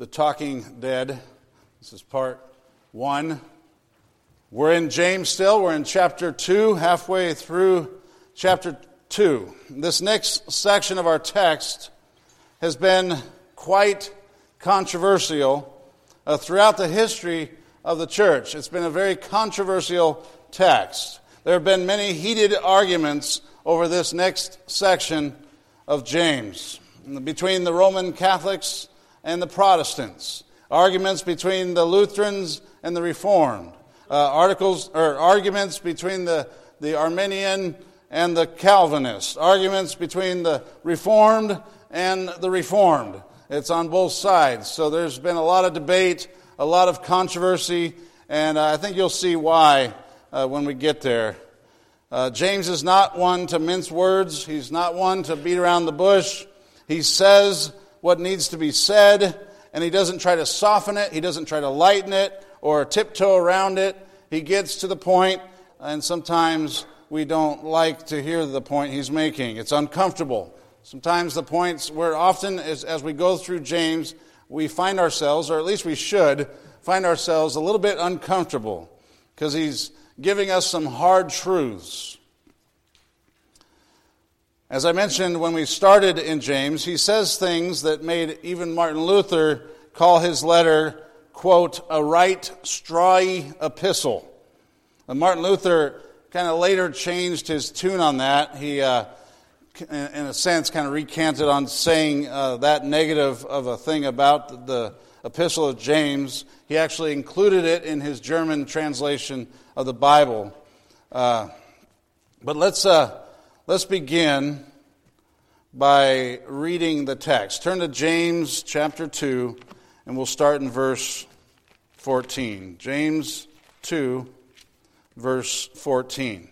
The Talking Dead. This is part 1. We're in James still. We're in chapter 2, halfway through chapter 2. This next section of our text has been quite controversial throughout the history of the church. It's been a very controversial text. There have been many heated arguments over this next section of James between the Roman Catholics and the Protestants, arguments between the Lutherans and the Reformed, arguments between the Arminian and the Calvinist, arguments between the Reformed and the Reformed. It's on both sides. So there's been a lot of debate, a lot of controversy, and I think you'll see why when we get there. James is not one to mince words. He's not one to beat around the bush. He says what needs to be said, and he doesn't try to soften it. He doesn't try to lighten it or tiptoe around it. He gets to the point, and sometimes we don't like to hear the point he's making. It's uncomfortable. Sometimes the points, where often as we go through James, we find ourselves, or at least we should, find ourselves a little bit uncomfortable because he's giving us some hard truths. As I mentioned when we started in James, he says things that made even Martin Luther call his letter, quote, a right strawy epistle. And Martin Luther kind of later changed his tune on that. He, in a sense, kind of recanted on saying that negative of a thing about the epistle of James. He actually included it in his German translation of the Bible. But let's begin by reading the text. Turn to James chapter 2, and we'll start in verse 14. James 2, verse 14.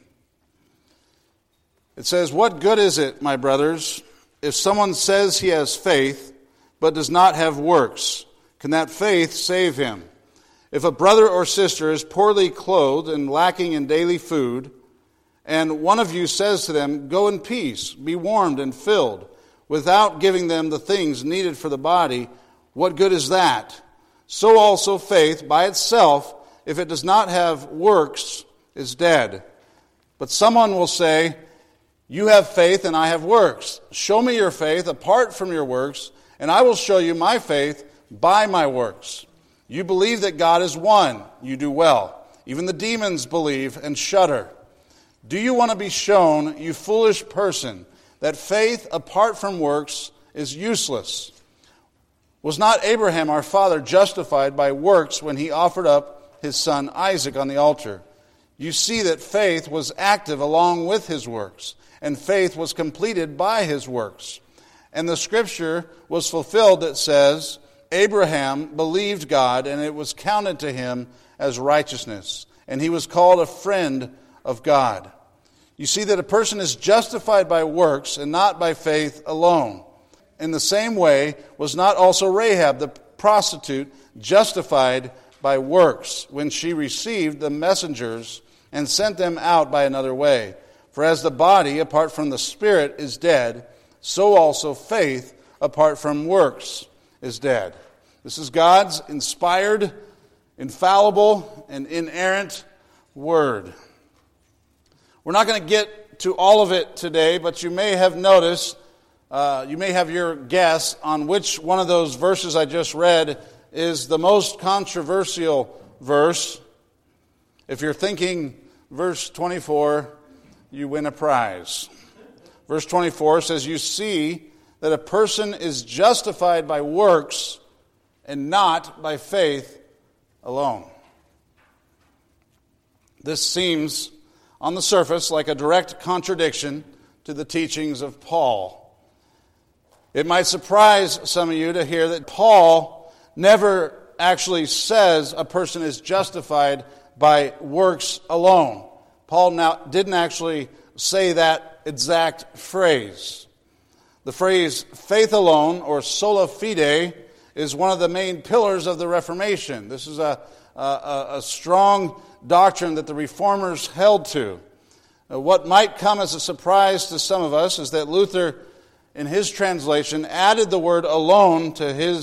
It says, "What good is it, my brothers, if someone says he has faith, but does not have works? Can that faith save him? If a brother or sister is poorly clothed and lacking in daily food, and one of you says to them, 'Go in peace, be warmed and filled,' without giving them the things needed for the body, what good is that? So also faith by itself, if it does not have works, is dead. But someone will say, 'You have faith and I have works. Show me your faith apart from your works, and I will show you my faith by my works. You believe that God is one. You do well. Even the demons believe and shudder. Do you want to be shown, you foolish person, that faith apart from works is useless? Was not Abraham our father justified by works when he offered up his son Isaac on the altar? You see that faith was active along with his works, and faith was completed by his works. And the scripture was fulfilled that says, Abraham believed God, and it was counted to him as righteousness, and he was called a friend of God. You see that a person is justified by works and not by faith alone. In the same way, was not also Rahab the prostitute justified by works when she received the messengers and sent them out by another way? For as the body apart from the spirit is dead, so also faith apart from works is dead." This is God's inspired, infallible, and inerrant word. We're not going to get to all of it today, but you may have noticed, you may have your guess on which one of those verses I just read is the most controversial verse. If you're thinking verse 24, you win a prize. Verse 24 says, "You see that a person is justified by works and not by faith alone." This seems, on the surface, like a direct contradiction to the teachings of Paul. It might surprise some of you to hear that Paul never actually says a person is justified by works alone. Paul didn't actually say that exact phrase. The phrase faith alone, or sola fide, is one of the main pillars of the Reformation. This is a strong doctrine that the Reformers held to. What might come as a surprise to some of us is that Luther, in his translation, added the word alone to his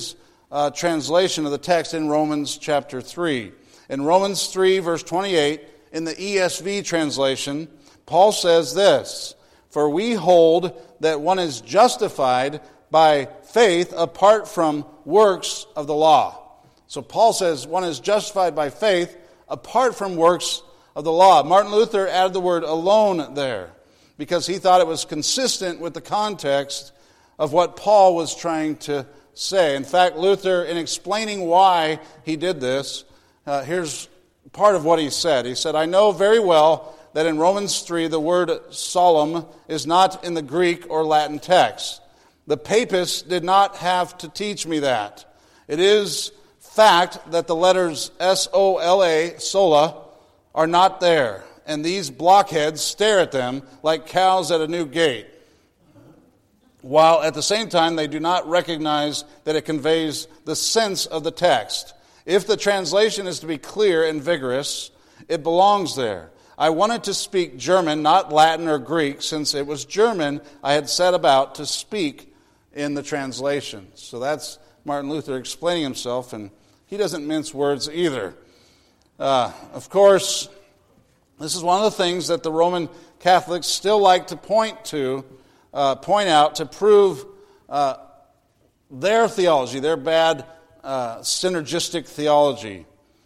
translation of the text in Romans chapter 3. In Romans 3, verse 28, in the ESV translation, Paul says this, "For we hold that one is justified by faith apart from works of the law." So Paul says one is justified by faith apart from works of the law. Martin Luther added the word alone there because he thought it was consistent with the context of what Paul was trying to say. In fact, Luther, in explaining why he did this, here's part of what he said. He said, "I know very well that in Romans 3 the word solemn is not in the Greek or Latin text. The papists did not have to teach me that. It is fact that the letters S-O-L-A, sola, are not there, and these blockheads stare at them like cows at a new gate, while at the same time they do not recognize that it conveys the sense of the text. If the translation is to be clear and vigorous, it belongs there. I wanted to speak German, not Latin or Greek, since it was German I had set about to speak in the translation." So that's Martin Luther explaining himself, and he doesn't mince words either. Of course, this is one of the things that the Roman Catholics still like to point out to prove their theology, their bad synergistic theology.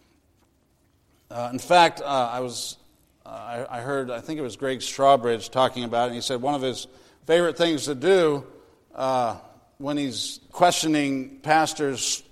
In fact, I heard, I think it was Greg Strawbridge talking about it, and he said one of his favorite things to do when he's questioning pastors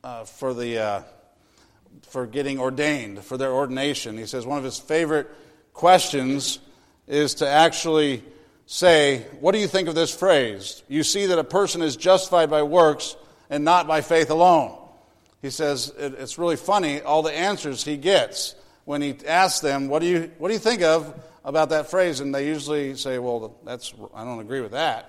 for getting ordained, for their ordination. He says one of his favorite questions is to actually say, "What do you think of this phrase? You see that a person is justified by works and not by faith alone." He says it's really funny all the answers he gets when he asks them, "What do you think of about that phrase?" And they usually say, "Well, I don't agree with that.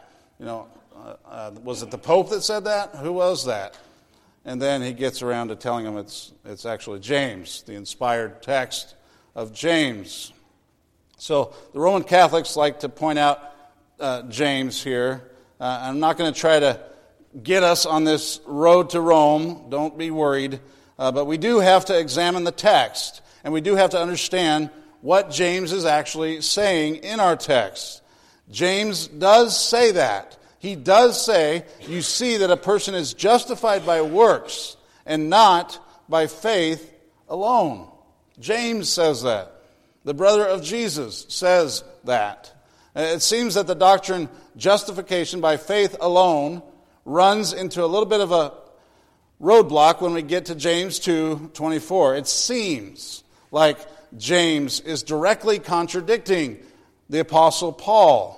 Was it the Pope that said that? Who was that?" And then he gets around to telling them it's actually James, the inspired text of James. So the Roman Catholics like to point out James here. I'm not going to try to get us on this road to Rome. Don't be worried. But we do have to examine the text, and we do have to understand what James is actually saying in our text. James does say that. He does say, you see that a person is justified by works and not by faith alone. James says that. The brother of Jesus says that. It seems that the doctrine justification by faith alone runs into a little bit of a roadblock when we get to James 2:24. It seems like James is directly contradicting the Apostle Paul.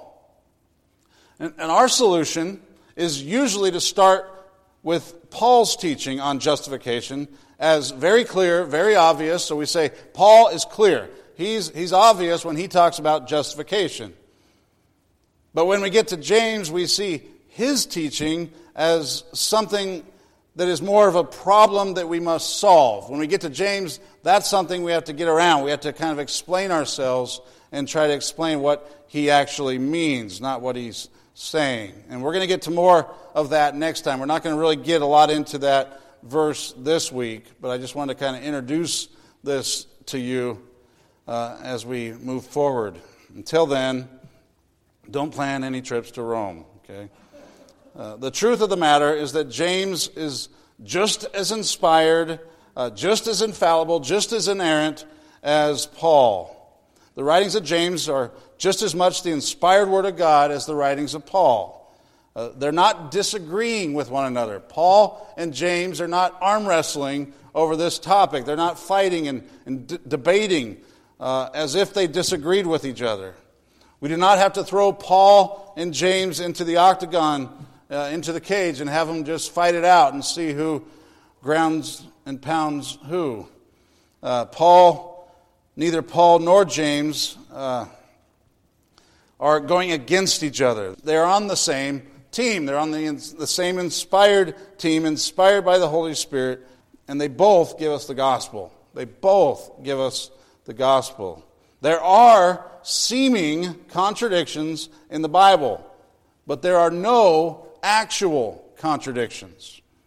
And our solution is usually to start with Paul's teaching on justification as very clear, very obvious. So we say, Paul is clear. He's obvious when he talks about justification. But when we get to James, we see his teaching as something that is more of a problem that we must solve. When we get to James, that's something we have to get around. We have to kind of explain ourselves and try to explain what he actually means, not what he's saying. And we're going to get to more of that next time. We're not going to really get a lot into that verse this week, but I just wanted to kind of introduce this to you as we move forward. Until then, don't plan any trips to Rome, okay? The truth of the matter is that James is just as inspired, just as infallible, just as inerrant as Paul. The writings of James are just as much the inspired word of God as the writings of Paul. They're not disagreeing with one another. Paul and James are not arm wrestling over this topic. They're not fighting and debating as if they disagreed with each other. We do not have to throw Paul and James into the octagon, into the cage, and have them just fight it out and see who grounds and pounds who. Neither Paul nor James are going against each other. They're on the same team. They're on the same inspired team, inspired by the Holy Spirit, and they both give us the gospel. They both give us the gospel. There are seeming contradictions in the Bible, but there are no actual contradictions.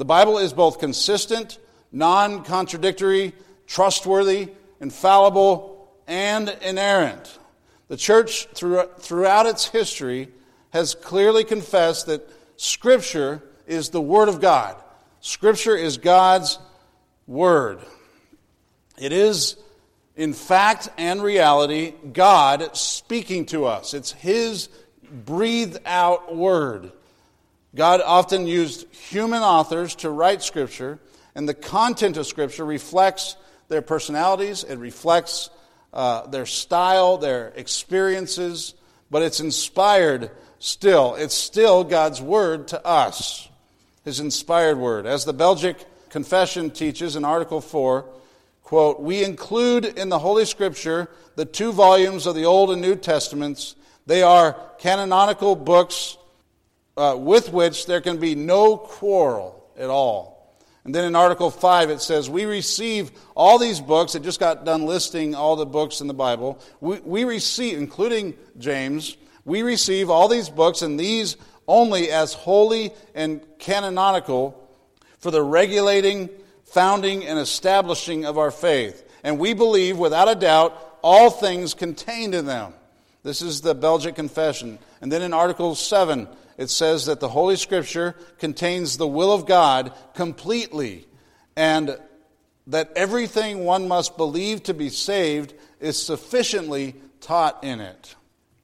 The Bible is both consistent, non-contradictory, trustworthy, infallible, and inerrant. The church, throughout its history, has clearly confessed that Scripture is the Word of God. Scripture is God's Word. It is, in fact and reality, God speaking to us. It's His breathed out Word. God often used human authors to write Scripture, and the content of Scripture reflects their personalities, it reflects their style, their experiences, but it's inspired still. It's still God's Word to us, His inspired Word. As the Belgic Confession teaches in Article 4, quote, "We include in the Holy Scripture the 2 volumes of the Old and New Testaments. They are canonical books with which there can be no quarrel at all." And then in Article 5 it says, "We receive all these books." It just got done listing all the books in the Bible. We receive, including James, we receive all these books and these only as holy and canonical for the regulating, founding, and establishing of our faith. And we believe without a doubt all things contained in them. This is the Belgic Confession. And then in Article 7, it says that the Holy Scripture contains the will of God completely, and that everything one must believe to be saved is sufficiently taught in it.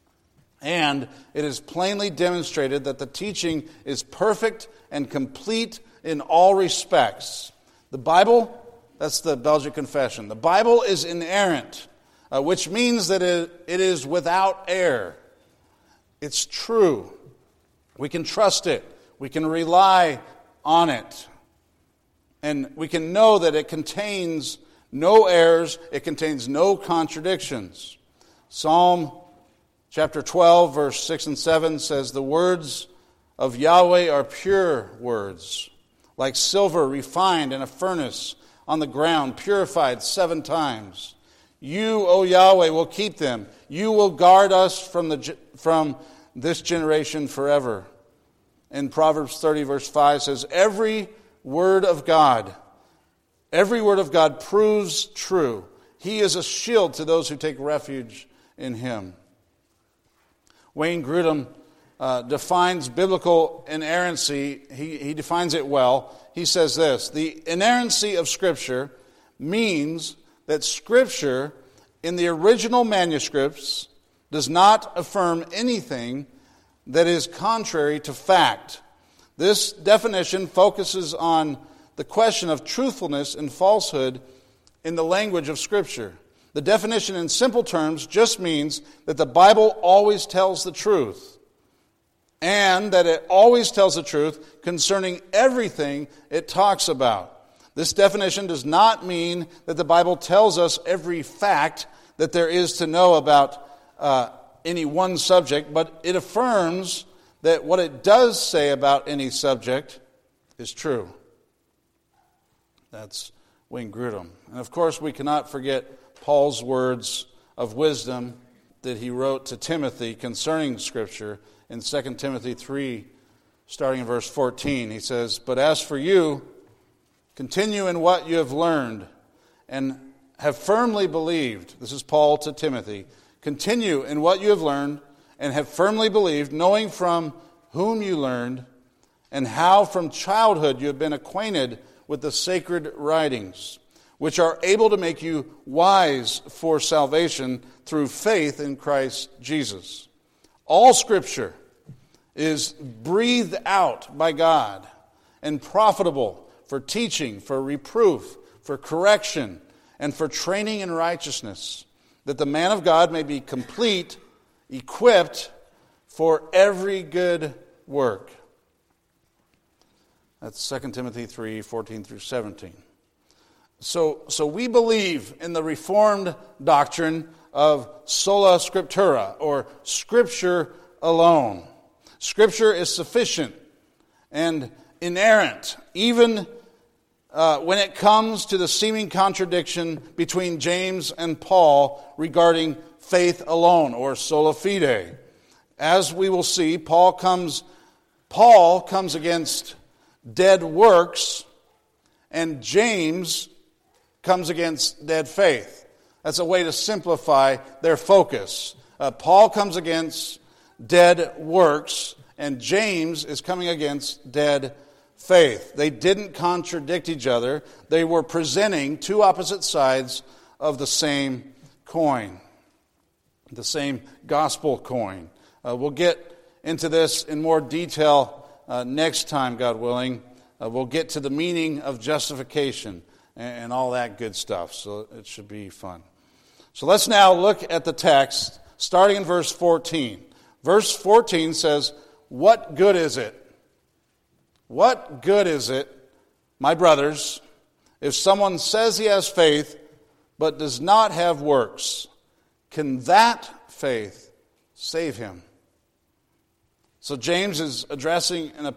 And it is plainly demonstrated that the teaching is perfect and complete in all respects. The Bible, that's the Belgic Confession. The Bible is inerrant, which means that it is without error. It's true. We can trust it. We can rely on it. And we can know that it contains no errors. It contains no contradictions. Psalm chapter 12, verse 6 and 7 says, "The words of Yahweh are pure words, like silver refined in a furnace on the ground, purified 7 times. You, O Yahweh, will keep them. You will guard us from this generation forever." And Proverbs 30, verse 5 says, every word of God proves true. He is a shield to those who take refuge in Him. Wayne Grudem defines biblical inerrancy. He defines it well. He says this: the inerrancy of Scripture means that Scripture in the original manuscripts does not affirm anything that is contrary to fact. This definition focuses on the question of truthfulness and falsehood in the language of Scripture. The definition in simple terms just means that the Bible always tells the truth, and that it always tells the truth concerning everything it talks about. This definition does not mean that the Bible tells us every fact that there is to know about any one subject, but it affirms that what it does say about any subject is true. That's Wayne Grudem. And of course, we cannot forget Paul's words of wisdom that he wrote to Timothy concerning Scripture in 2 Timothy 3, starting in verse 14. He says, "But as for you, continue in what you have learned and have firmly believed." This is Paul to Timothy. "Continue in what you have learned and have firmly believed, knowing from whom you learned and how from childhood you have been acquainted with the sacred writings, which are able to make you wise for salvation through faith in Christ Jesus. All Scripture is breathed out by God and profitable for teaching, for reproof, for correction, and for training in righteousness, that the man of God may be complete, equipped for every good work." That's 2 Timothy 3, 14 through 17. So we believe in the Reformed doctrine of sola scriptura, or Scripture alone. Scripture is sufficient and inerrant, even when it comes to the seeming contradiction between James and Paul regarding faith alone, or sola fide. As we will see, Paul comes against dead works, and James comes against dead faith. That's a way to simplify their focus. Paul comes against dead works, and James is coming against dead faith. They didn't contradict each other. They were presenting two opposite sides of the same coin, the same gospel coin. We'll get into this in more detail next time, God willing. We'll get to the meaning of justification and all that good stuff, so it should be fun. So let's now look at the text, starting in verse 14. Verse 14 says, "What good is it? What good is it, my brothers, if someone says he has faith but does not have works? Can that faith save him?" So James is addressing an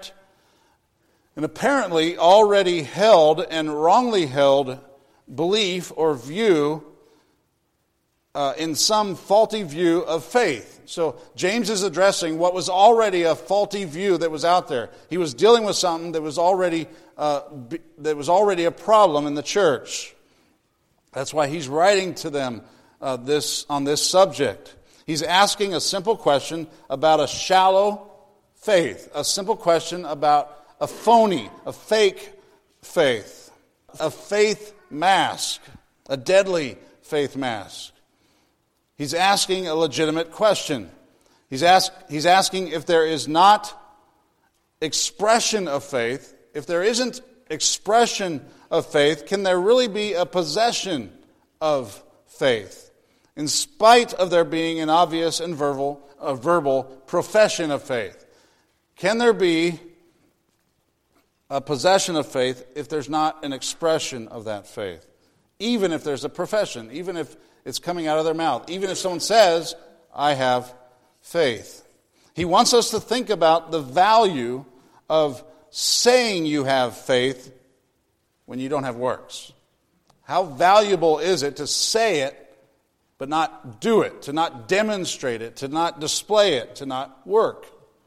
apparently already held and wrongly held belief or view in some faulty view of faith. So James is addressing what was already a faulty view that was out there. He was dealing with something that was already a problem in the church. That's why he's writing to them on this subject. He's asking a simple question about a shallow faith, a simple question about a phony, a fake faith, a faith mask, a deadly faith mask. He's asking a legitimate question. He's asking if there is not expression of faith, if there isn't expression of faith, can there really be a possession of faith? In spite of there being an obvious and verbal profession of faith. Can there be a possession of faith if there's not an expression of that faith? Even if there's a profession, even if it's coming out of their mouth, even if someone says, "I have faith." He wants us to think about the value of saying you have faith when you don't have works. How valuable is it to say it but not do it, to not demonstrate it, to not display it, to not work?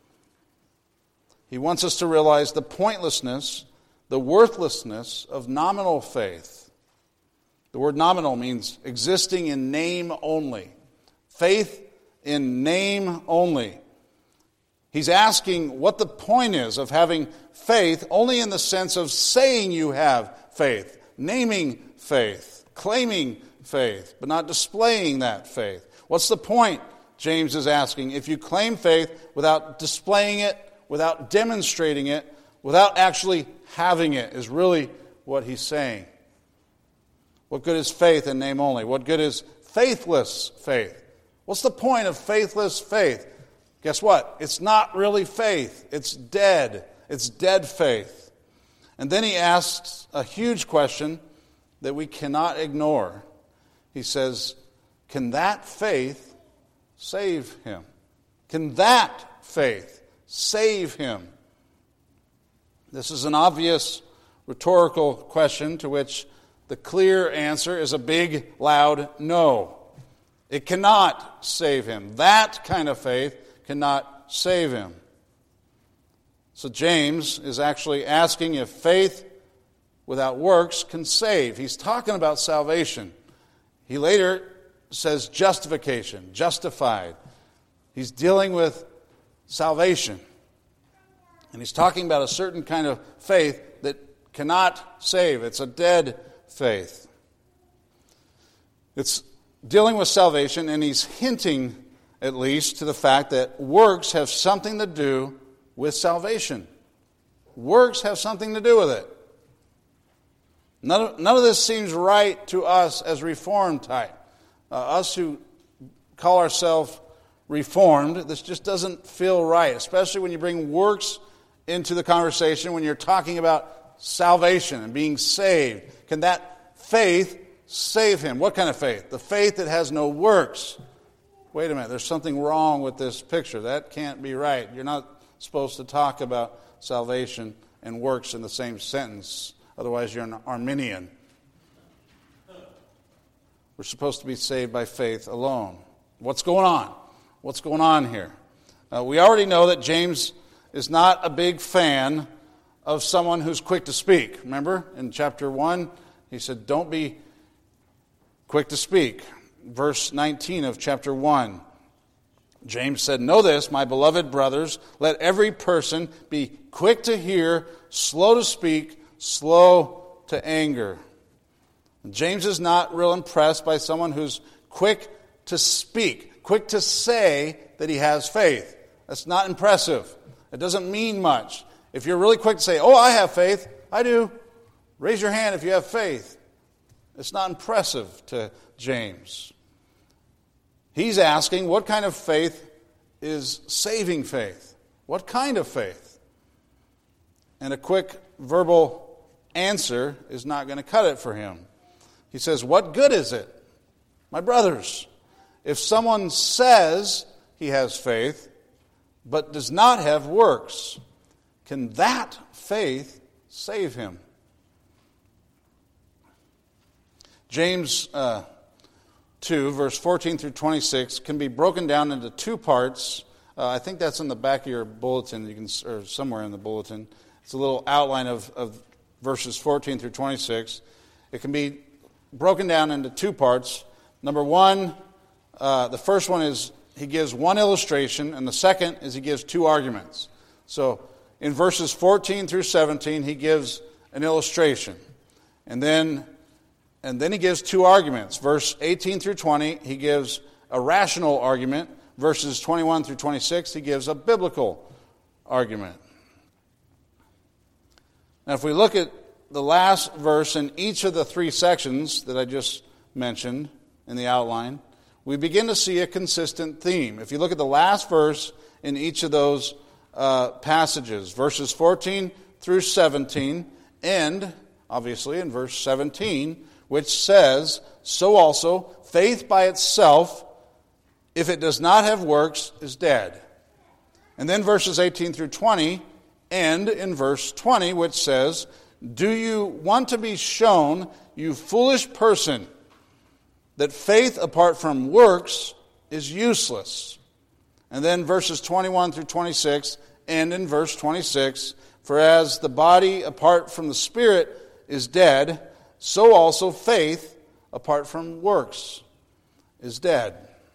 He wants us to realize the pointlessness, the worthlessness of nominal faith. The word nominal means existing in name only. Faith in name only. He's asking what the point is of having faith only in the sense of saying you have faith, naming faith, claiming faith, but not displaying that faith. What's the point, James is asking, if you claim faith without displaying it, without demonstrating it, without actually having it, is really what he's saying. What good is faith in name only? What good is faithless faith? What's the point of faithless faith? Guess what? It's not really faith. It's dead. It's dead faith. And then he asks a huge question that we cannot ignore. He says, can that faith save him? Can that faith save him? This is an obvious rhetorical question to which the clear answer is a big, loud no. It cannot save him. That kind of faith cannot save him. So James is actually asking if faith without works can save. He's talking about salvation. He later says justification, justified. He's dealing with salvation. And he's talking about a certain kind of faith that cannot save. It's a dead faith. It's dealing with salvation, and he's hinting, at least, to the fact that works have something to do with salvation. Works have something to do with it. None of this seems right to us as Reformed type. Us who call ourselves Reformed, this just doesn't feel right, especially when you bring works into the conversation, when you're talking about salvation and being saved. Can that faith save him? What kind of faith? The faith that has no works. Wait a minute, there's something wrong with this picture. That can't be right. You're not supposed to talk about salvation and works in the same sentence. Otherwise, you're an Arminian. We're supposed to be saved by faith alone. What's going on? What's going on here? We already know that James is not a big fan of someone who's quick to speak. Remember, in chapter 1, he said, don't be quick to speak. Verse 19 of chapter 1, James said, know this, my beloved brothers, let every person be quick to hear, slow to speak, slow to anger. James is not real impressed by someone who's quick to speak, quick to say that he has faith. That's not impressive. It doesn't mean much. If you're really quick to say, oh, I have faith, I do. Raise your hand if you have faith. It's not impressive to James. He's asking, what kind of faith is saving faith? What kind of faith? And a quick verbal answer is not going to cut it for him. He says, what good is it, my brothers, if someone says he has faith, but does not have works? Can that faith save him? James 2, verse 14 through 26, can be broken down into two parts. I think that's in the back of your bulletin, or somewhere in the bulletin. It's a little outline of verses 14 through 26. It can be broken down into two parts. Number one, the first one is he gives one illustration, and the second is he gives two arguments. So in verses 14 through 17, he gives an illustration. And then he gives two arguments. Verse 18 through 20, he gives a rational argument. Verses 21 through 26, he gives a biblical argument. Now, if we look at the last verse in each of the three sections that I just mentioned in the outline, we begin to see a consistent theme. If you look at the last verse in each of those passages, verses 14 through 17, and obviously in verse 17, which says, so also faith by itself, if it does not have works, is dead. And then verses 18 through 20 end in verse 20, which says, do you want to be shown, you foolish person, that faith apart from works is useless? And then verses 21 through 26 end in verse 26, for as the body apart from the spirit is dead, so also faith apart from works is dead.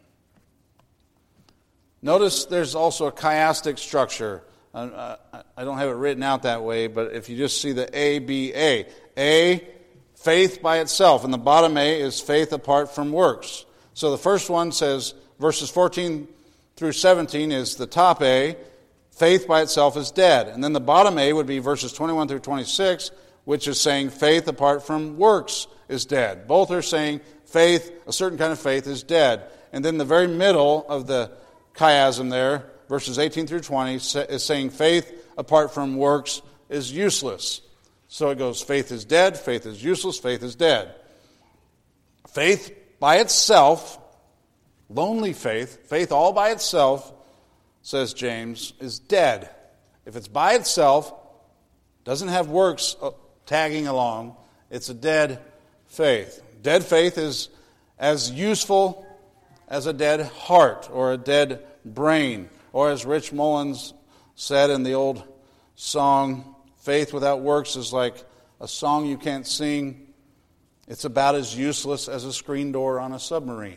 Notice there's also a chiastic structure. I don't have it written out that way, but if you just see the A, B, A, faith by itself, and the bottom A is faith apart from works. So the first one says, verses 14 through 17 is the top A, faith by itself is dead. And then the bottom A would be verses 21 through 26, which is saying faith apart from works is dead. Both are saying faith, a certain kind of faith, is dead. And then the very middle of the chiasm there, verses 18 through 20, is saying faith apart from works is useless. So it goes, faith is dead, faith is useless, faith is dead. Faith by itself, lonely faith, faith all by itself, says James, is dead. If it's by itself, doesn't have works tagging along, it's a dead faith. Dead faith is as useful as a dead heart or a dead brain. Or as Rich Mullins said in the old song, faith without works is like a song you can't sing. It's about as useless as a screen door on a submarine.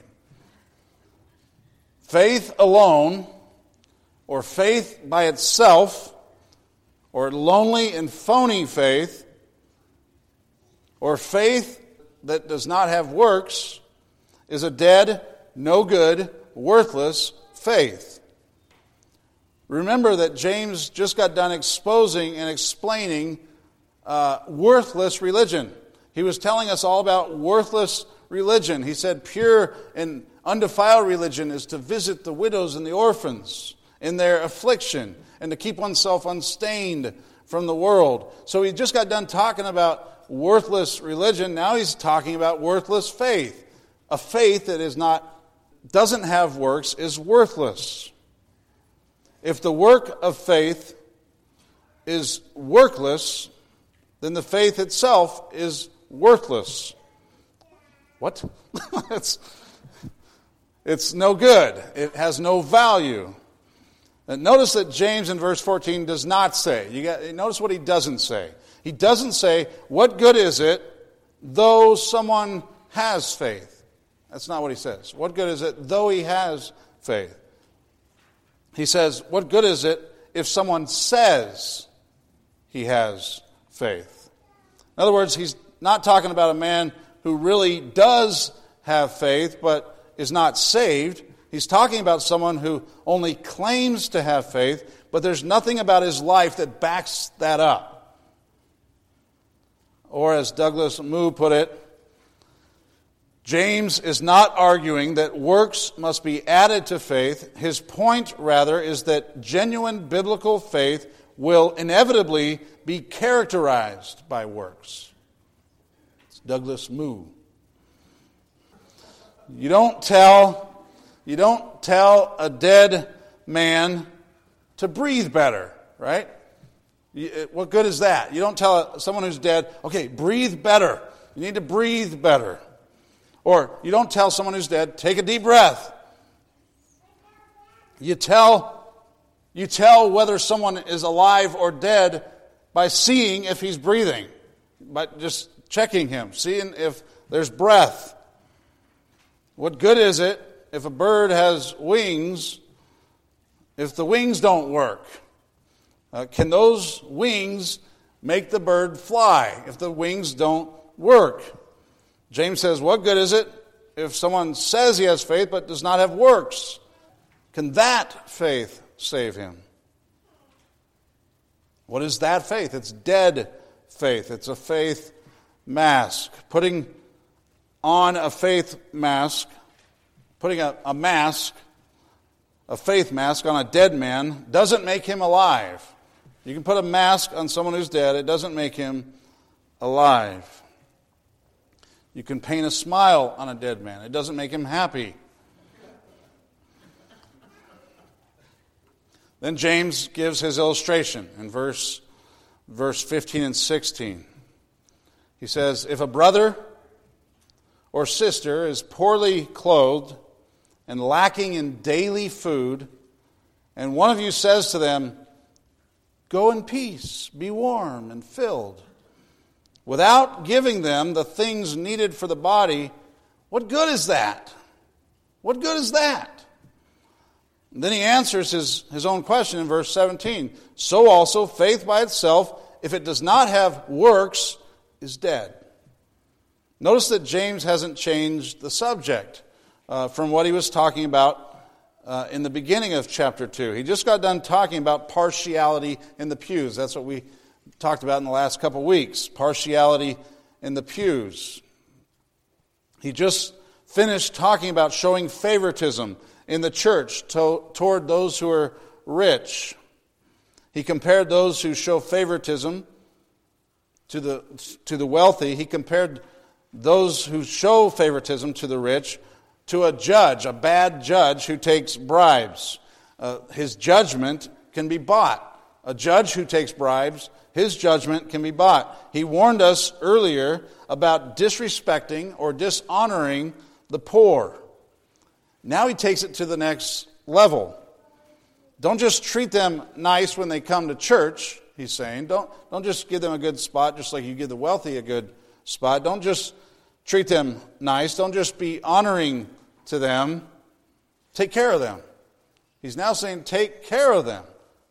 Faith alone, or faith by itself, or lonely and phony faith, or faith that does not have works, is a dead, no good, worthless faith. Remember that James just got done exposing and explaining worthless religion. He was telling us all about worthless religion. He said pure and undefiled religion is to visit the widows and the orphans in their affliction and to keep oneself unstained from the world. So he just got done talking about worthless religion. Now he's talking about worthless faith. A faith that doesn't have works is worthless. If the work of faith is workless, then the faith itself is worthless. What? It's no good. It has no value. And notice that James in verse 14 does not say. Notice what he doesn't say. He doesn't say, what good is it though someone has faith? That's not what he says. What good is it though he has faith? He says, what good is it if someone says he has faith? In other words, he's not talking about a man who really does have faith but is not saved. He's talking about someone who only claims to have faith, but there's nothing about his life that backs that up. Or as Douglas Moo put it, James is not arguing that works must be added to faith. His point, rather, is that genuine biblical faith will inevitably be characterized by works. It's Douglas Moo. You don't tell a dead man to breathe better, right? What good is that? You don't tell someone who's dead, okay, breathe better. You need to breathe better. Or you don't tell someone who's dead, take a deep breath. You tell whether someone is alive or dead by seeing if he's breathing, by just checking him, seeing if there's breath. What good is it if a bird has wings if the wings don't work? Can those wings make the bird fly if the wings don't work? James says, what good is it if someone says he has faith but does not have works? Can that faith save him? What is that faith? It's dead faith. It's a faith mask. Putting on a faith mask, putting a faith mask on a dead man doesn't make him alive. You can put a mask on someone who's dead, it doesn't make him alive. You can paint a smile on a dead man. It doesn't make him happy. Then James gives his illustration in verse 15 and 16. He says, if a brother or sister is poorly clothed and lacking in daily food, and one of you says to them, go in peace, be warm and filled, without giving them the things needed for the body, what good is that? What good is that? And then he answers his own question in verse 17. So also faith by itself, if it does not have works, is dead. Notice that James hasn't changed the subject from what he was talking about in the beginning of chapter 2. He just got done talking about partiality in the pews. That's what we talked about in the last couple of weeks, partiality in the pews. He just finished talking about showing favoritism in the church toward those who are rich. He compared those who show favoritism to the wealthy. He compared those who show favoritism to the rich to a judge, a bad judge who takes bribes. His judgment can be bought. A judge who takes bribes, his judgment can be bought. He warned us earlier about disrespecting or dishonoring the poor. Now he takes it to the next level. Don't just treat them nice when they come to church, he's saying. Don't just give them a good spot just like you give the wealthy a good spot. Don't just treat them nice. Don't just be honoring to them. Take care of them. He's now saying take care of them.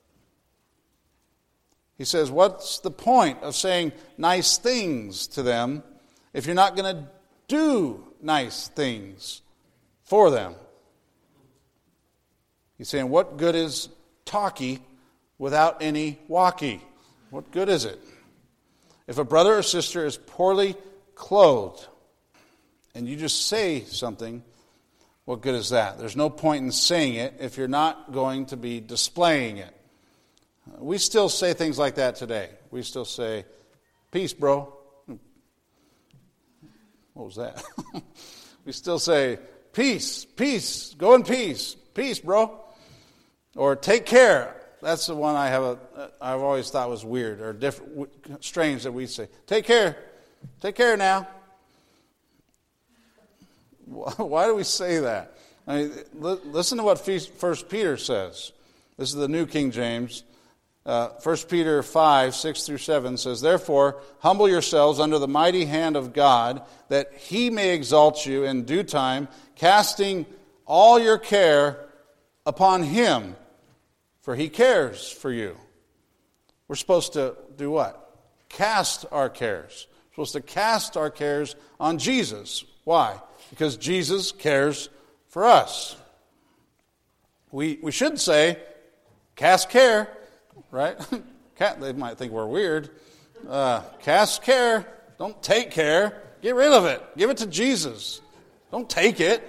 He says, what's the point of saying nice things to them if you're not going to do nice things for them? He's saying, what good is talky without any walkie? What good is it? If a brother or sister is poorly clothed and you just say something, what good is that? There's no point in saying it if you're not going to be displaying it. We still say things like that today. We still say, peace, bro. What was that? We still say, peace, peace, go in peace, peace, bro. Or take care. That's the one I've always thought was weird or different, strange that we say. Take care now. Why do we say that? I mean, listen to what 1 Peter says. This is the New King James. 1 Peter 5, 6 through 7 says, Therefore, humble yourselves under the mighty hand of God, that he may exalt you in due time, casting all your care upon him, for he cares for you. We're supposed to do what? Cast our cares. We're supposed to cast our cares on Jesus. Why? Because Jesus cares for us. We should say, cast care, right? They might think we're weird. Cast care. Don't take care. Get rid of it. Give it to Jesus. Don't take it.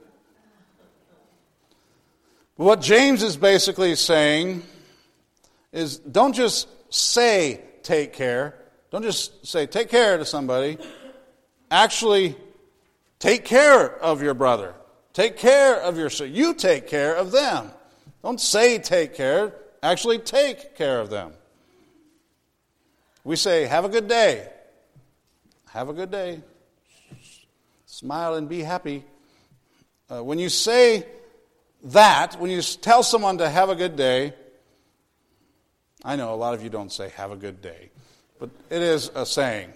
What James is basically saying is don't just say take care. Don't just say take care to somebody. Actually, take care of your brother. Take care of your sister. You take care of them. Don't say take care. Actually, take care of them. We say, have a good day. Have a good day. Smile and be happy. When you say that, when you tell someone to have a good day, I know a lot of you don't say have a good day, but it is a saying.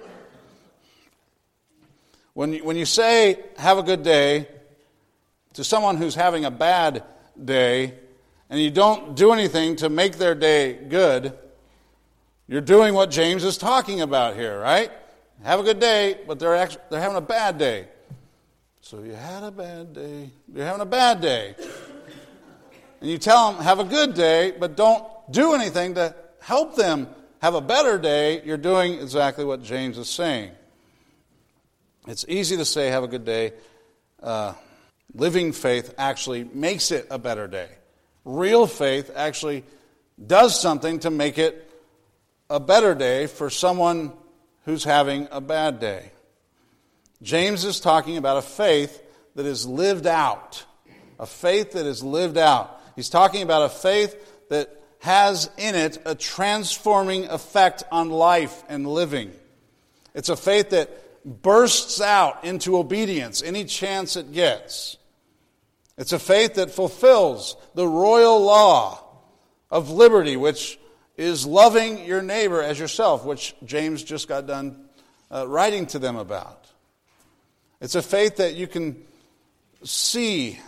When you say have a good day to someone who's having a bad day, and you don't do anything to make their day good, you're doing what James is talking about here, right? Have a good day, but they're having a bad day. So you had a bad day. You're having a bad day. And you tell them, have a good day, but don't do anything to help them have a better day. You're doing exactly what James is saying. It's easy to say, have a good day. Living faith actually makes it a better day. Real faith actually does something to make it a better day for someone who's having a bad day. James is talking about a faith that is lived out. A faith that is lived out. He's talking about a faith that has in it a transforming effect on life and living. It's a faith that bursts out into obedience any chance it gets. It's a faith that fulfills the royal law of liberty, which is loving your neighbor as yourself, which James just got done writing to them about. It's a faith that you can see,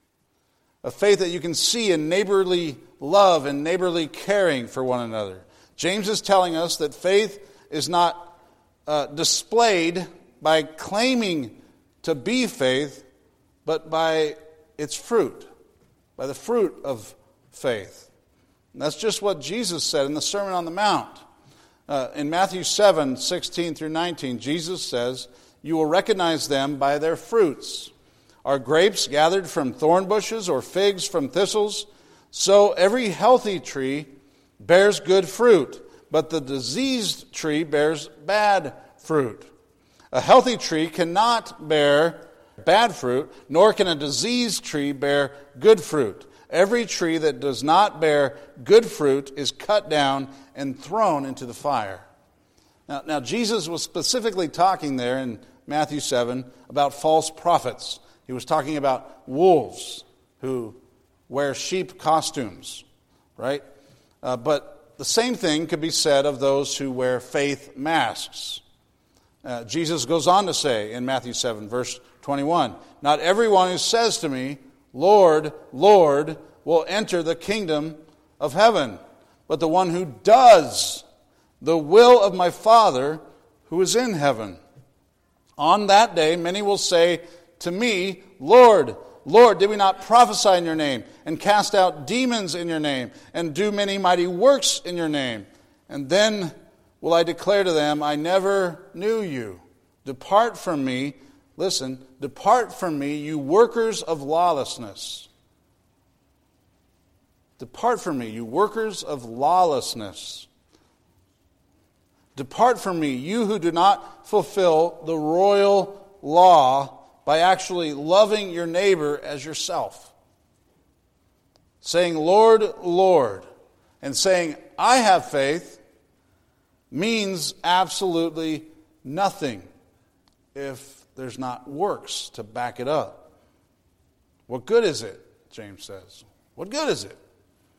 in neighborly love and neighborly caring for one another. James is telling us that faith is not displayed by claiming to be faith, but by its fruit, by the fruit of faith. And that's just what Jesus said in the Sermon on the Mount. In Matthew 7, 16 through 19, Jesus says, "You will recognize them by their fruits. Are grapes gathered from thorn bushes or figs from thistles? So every healthy tree bears good fruit, but the diseased tree bears bad fruit. A healthy tree cannot bear bad fruit, nor can a diseased tree bear good fruit. Every tree that does not bear good fruit is cut down and thrown into the fire." Now Jesus was specifically talking there in Matthew 7 about false prophets. He was talking about wolves who wear sheep costumes, right? But the same thing could be said of those who wear faith masks. Jesus goes on to say in Matthew 7, verse 21, "Not everyone who says to me, 'Lord, Lord,' will enter the kingdom of heaven, but the one who does the will of my Father who is in heaven. On that day, many will say to me, 'Lord, Lord, did we not prophesy in your name, and cast out demons in your name, and do many mighty works in your name?' And then will I declare to them, 'I never knew you. Depart from me,'" listen, "depart from me, you workers of lawlessness." Depart from me, you workers of lawlessness. Depart from me, you who do not fulfill the royal law by actually loving your neighbor as yourself. Saying, "Lord, Lord," and saying, "I have faith," means absolutely nothing if there's not works to back it up. What good is it, James says? What good is it?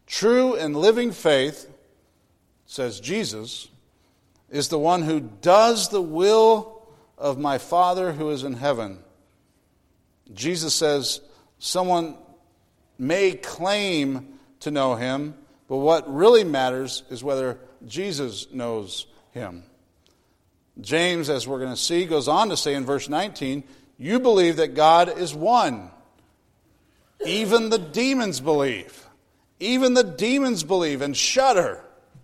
True and living faith, says Jesus, is the one who does the will of my Father who is in heaven. Jesus says someone may claim to know him, but what really matters is whether Jesus knows him. James, as we're going to see, goes on to say in verse 19, you believe that God is one. Even the demons believe. Even the demons believe and shudder.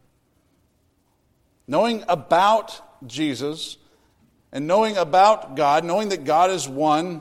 Knowing about Jesus and knowing about God, knowing that God is one,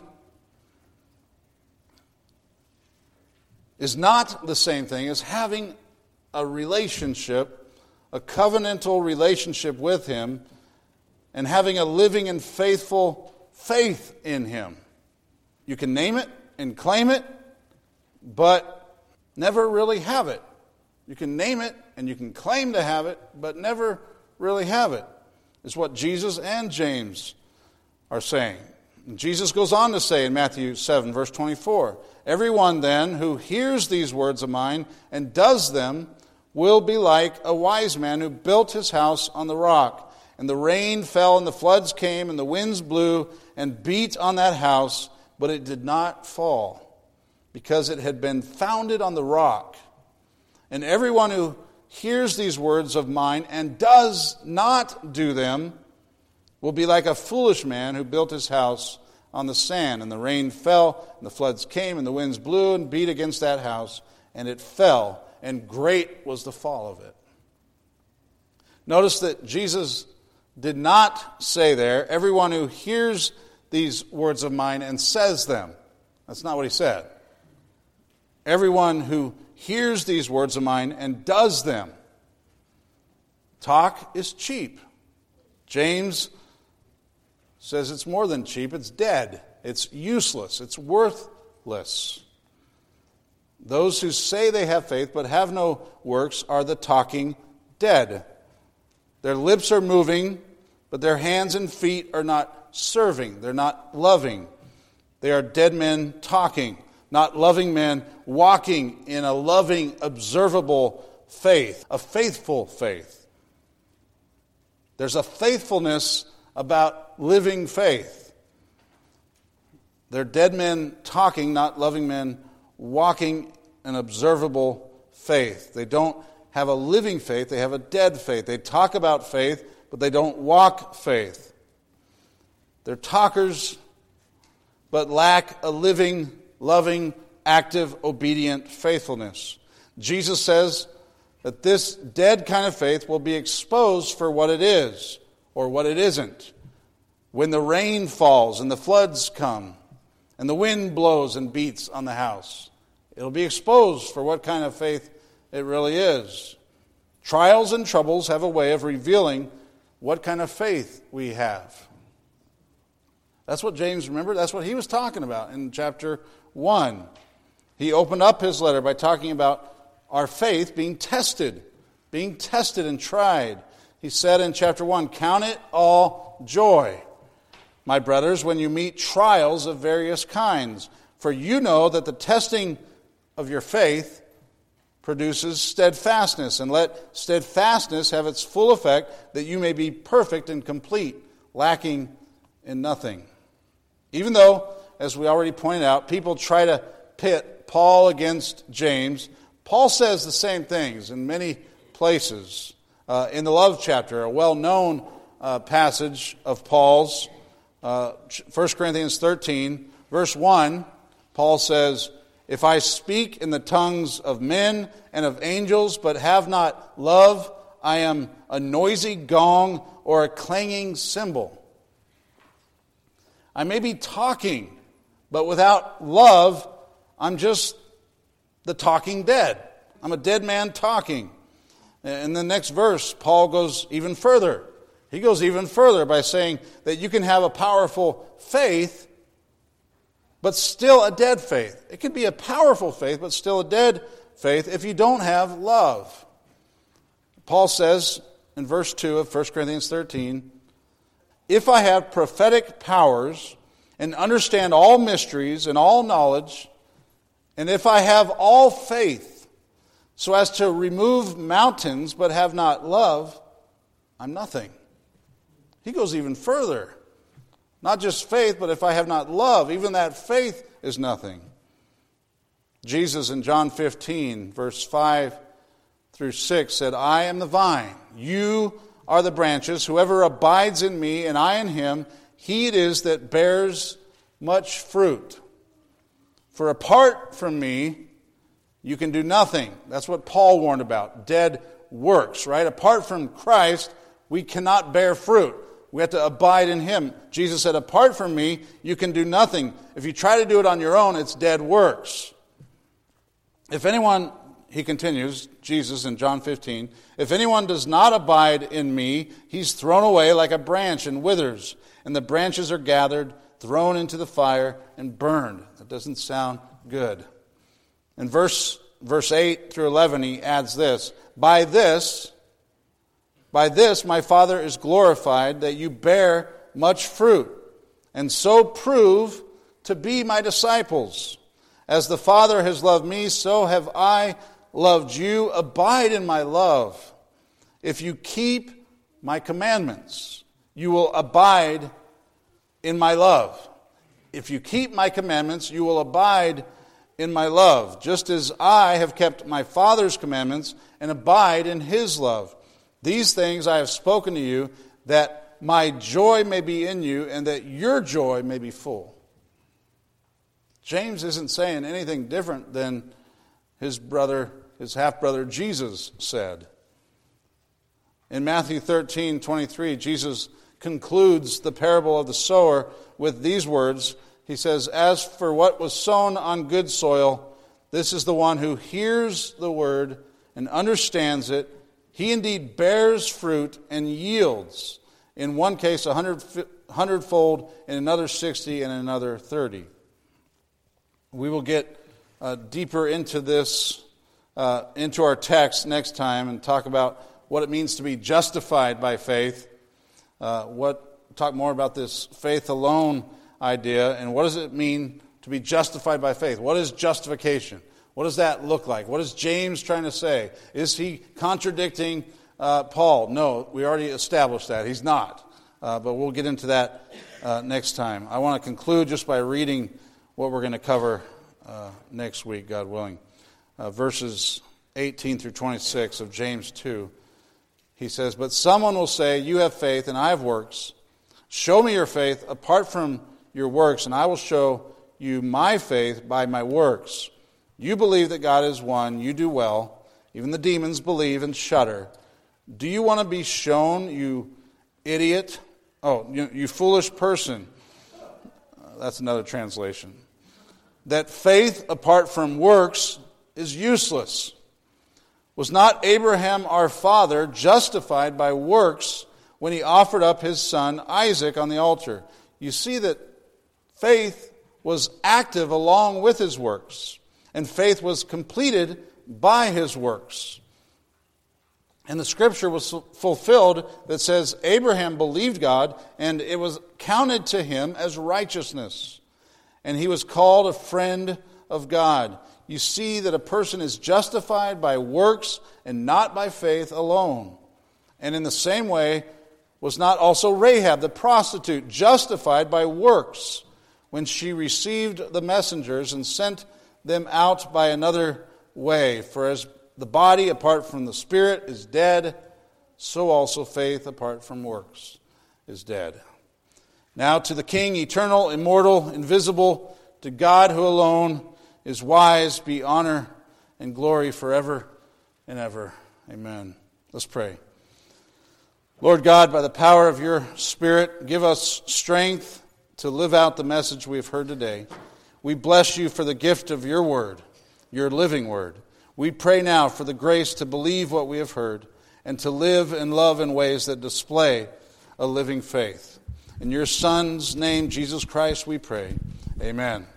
is not the same thing as having a relationship, a covenantal relationship with him, and having a living and faithful faith in him. You can name it and claim it, but never really have it. You can name it and you can claim to have it, but never really have it. Is what Jesus and James are saying. And Jesus goes on to say in Matthew 7, verse 24, everyone then who hears these words of mine and does them will be like a wise man who built his house on the rock. And the rain fell and the floods came and the winds blew and beat on that house, but it did not fall, because it had been founded on the rock. And everyone who hears these words of mine and does not do them will be like a foolish man who built his house on the sand. And the rain fell, and the floods came, and the winds blew and beat against that house, and it fell, and great was the fall of it. Notice that Jesus did not say there, everyone who hears these words of mine and says them. That's not what he said. Everyone who hears these words of mine and does them. Talk is cheap. James says it's more than cheap, it's dead. It's useless. It's worthless. Those who say they have faith but have no works are the talking dead. Their lips are moving, but their hands and feet are not serving. They're not loving. They are dead men talking, not loving men walking in a loving, observable faith, a faithful faith. There's a faithfulness about living faith. They're dead men talking, not loving men walking an observable faith. They don't have a living faith, they have a dead faith. They talk about faith, but they don't walk faith. They're talkers, but lack a living, loving, active, obedient faithfulness. Jesus says that this dead kind of faith will be exposed for what it is, or what it isn't. When the rain falls and the floods come, and the wind blows and beats on the house, it'll be exposed for what kind of faith it really is. Trials and troubles have a way of revealing what kind of faith we have. That's what James, remember, that's what he was talking about in chapter 1. He opened up his letter by talking about our faith being tested and tried. He said in chapter 1, count it all joy, my brothers, when you meet trials of various kinds. For you know that the testing of your faith produces steadfastness, and let steadfastness have its full effect, that you may be perfect and complete, lacking in nothing. Even though, as we already pointed out, people try to pit Paul against James, Paul says the same things in many places. In the love chapter, a well-known passage of Paul's, 1 Corinthians 13, verse 1, Paul says, if I speak in the tongues of men and of angels, but have not love, I am a noisy gong or a clanging cymbal. I may be talking, but without love, I'm just the talking dead. I'm a dead man talking. In the next verse, Paul goes even further. He goes even further by saying that you can have a powerful faith, but still a dead faith. It can be a powerful faith, but still a dead faith if you don't have love. Paul says in verse 2 of 1 Corinthians 13, if I have prophetic powers and understand all mysteries and all knowledge, and if I have all faith so as to remove mountains but have not love, I'm nothing. He goes even further. Not just faith, but if I have not love, even that faith is nothing. Jesus in John 15, verse 5 through 6 said, I am the vine, you are the branches. Whoever abides in me and I in him, he it is that bears much fruit. For apart from me, you can do nothing. That's what Paul warned about, dead works, right? Apart from Christ, we cannot bear fruit. We have to abide in him. Jesus said, apart from me, you can do nothing. If you try to do it on your own, it's dead works. If anyone, he continues, Jesus in John 15, if anyone does not abide in me, he's thrown away like a branch and withers, and the branches are gathered, thrown into the fire, and burned. That doesn't sound good. In verse 8 through 11, he adds this, By this my Father is glorified, that you bear much fruit, and so prove to be my disciples. As the Father has loved me, so have I loved you. Abide in my love. If you keep my commandments, you will abide in my love. If you keep my commandments, you will abide in my love, just as I have kept my Father's commandments and abide in his love. These things I have spoken to you, that my joy may be in you, and that your joy may be full. James isn't saying anything different than his half-brother Jesus said. In Matthew 13:23, Jesus concludes the parable of the sower with these words. He says, As for what was sown on good soil, this is the one who hears the word and understands it. He indeed bears fruit and yields, in one case 100-fold, in another 60, and in another 30. We will get deeper into this, into our text next time, and talk about what it means to be justified by faith. Talk more about this faith alone idea, and what does it mean to be justified by faith? What is justification? What does that look like? What is James trying to say? Is he contradicting Paul? No, we already established that. He's not. But we'll get into that next time. I want to conclude just by reading what we're going to cover next week, God willing. Verses 18 through 26 of James 2. He says, But someone will say, You have faith and I have works. Show me your faith apart from your works, and I will show you my faith by my works. You believe that God is one, you do well. Even the demons believe and shudder. Do you want to be shown, you idiot? Oh, you foolish person. That's another translation. That faith apart from works is useless. Was not Abraham our father justified by works when he offered up his son Isaac on the altar? You see that faith was active along with his works. And faith was completed by his works. And the scripture was fulfilled that says, Abraham believed God, and it was counted to him as righteousness. And he was called a friend of God. You see that a person is justified by works and not by faith alone. And in the same way, was not also Rahab the prostitute justified by works when she received the messengers and sent them out by another way? For as the body apart from the spirit is dead, so also faith apart from works is dead. Now to the King, eternal, immortal, invisible, to God who alone is wise, be honor and glory forever and ever. Amen. Let's pray. Lord God, by the power of your Spirit, give us strength to live out the message we've heard today. We bless you for the gift of your word, your living word. We pray now for the grace to believe what we have heard and to live and love in ways that display a living faith. In your Son's name, Jesus Christ, we pray. Amen.